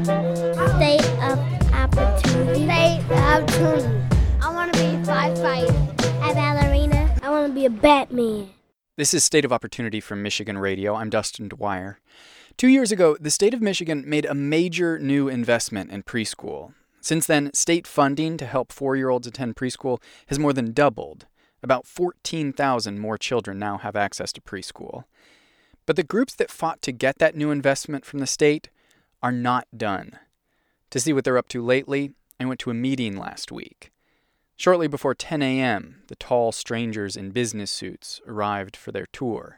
State of opportunity. State of opportunity. I want to be a firefighter, a ballerina. I want to be a Batman. This is State of Opportunity from Michigan Radio. I'm Dustin Dwyer. 2 years ago, the state of Michigan made a major new investment in preschool. Since then, state funding to help 4-year-olds attend preschool has more than doubled. About 14,000 more children now have access to preschool. But the groups that fought to get that new investment from the state are not done. To see what they're up to lately, I went to a meeting last week. Shortly before 10 a.m., the tall strangers in business suits arrived for their tour.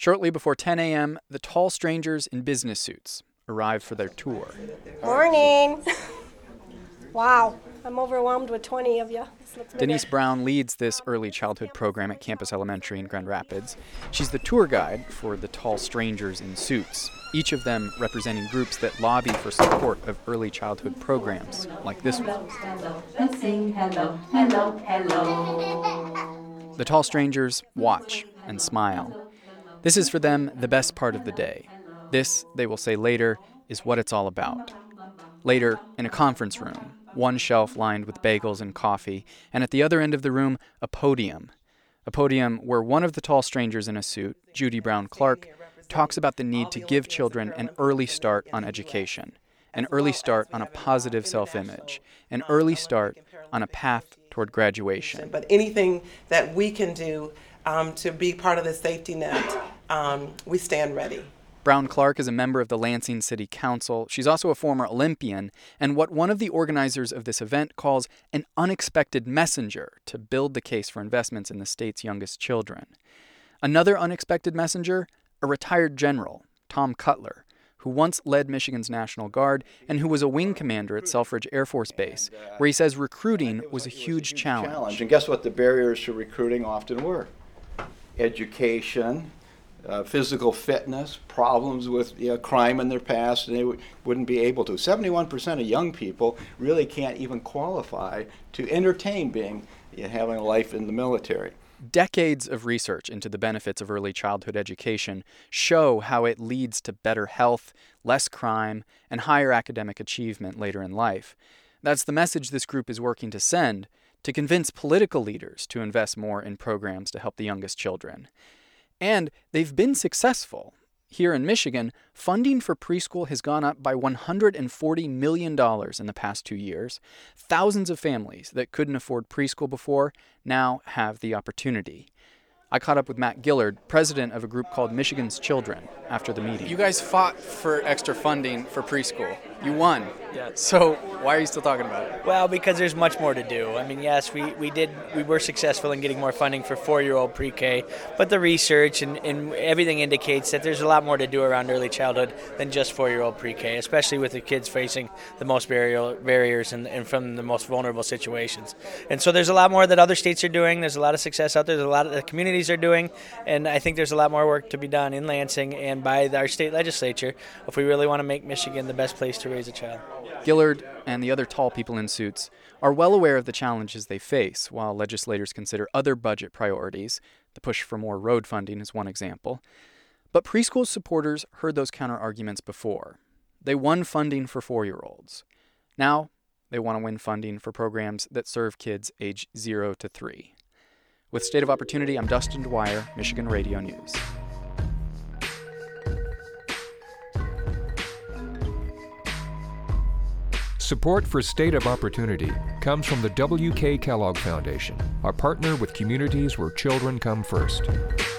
Morning. Wow, I'm overwhelmed with 20 of you. Denise Brown leads this early childhood program at Campus Elementary in Grand Rapids. She's the tour guide for the tall strangers in suits, each of them representing groups that lobby for support of early childhood programs like this one. And sing hello, hello, hello. The tall strangers watch and smile. This is for them the best part of the day. This, they will say later, is what it's all about. Later, in a conference room, one shelf lined with bagels and coffee, and at the other end of the room, a podium. A podium where one of the tall strangers in a suit, Judy Brown Clark, talks about the need to give children an early start on education, an early start on a positive self-image, an early start on a path toward graduation. But anything that we can do to be part of the safety net, we stand ready. Brown Clark is a member of the Lansing City Council. She's also a former Olympian and what one of the organizers of this event calls an unexpected messenger to build the case for investments in the state's youngest children. Another unexpected messenger, a retired general, Tom Cutler, who once led Michigan's National Guard and who was a wing commander at Selfridge Air Force Base, where he says recruiting was a huge challenge. And guess what the barriers to recruiting often were? Education, physical fitness, problems with crime in their past, and they wouldn't be able to. 71% of young people really can't even qualify to entertain having a life in the military. Decades of research into the benefits of early childhood education show how it leads to better health, less crime, and higher academic achievement later in life. That's the message this group is working to send, to convince political leaders to invest more in programs to help the youngest children. And they've been successful. Here in Michigan, funding for preschool has gone up by $140 million in the past 2 years. Thousands of families that couldn't afford preschool before now have the opportunity. I caught up with Matt Gillard, president of a group called Michigan's Children, after the meeting. You guys fought for extra funding for preschool. You won. Yeah. So why are you still talking about it? Well, because there's much more to do. I mean, yes, we were successful in getting more funding for 4-year-old pre-K, but the research and everything indicates that there's a lot more to do around early childhood than just 4-year-old pre-K, especially with the kids facing the most barriers and from the most vulnerable situations. And so there's a lot more that other states are doing. There's a lot of success out there. There's a lot of the communities are doing, and I think there's a lot more work to be done in Lansing and by our state legislature if we really want to make Michigan the best place to raise a child. Gillard and the other tall people in suits are well aware of the challenges they face while legislators consider other budget priorities. The push for more road funding is one example. But preschool supporters heard those counter-arguments before. They won funding for 4-year-olds. Now they want to win funding for programs that serve kids age 0 to 3. With State of Opportunity, I'm Dustin Dwyer, Michigan Radio News. Support for State of Opportunity comes from the W.K. Kellogg Foundation, a partner with communities where children come first.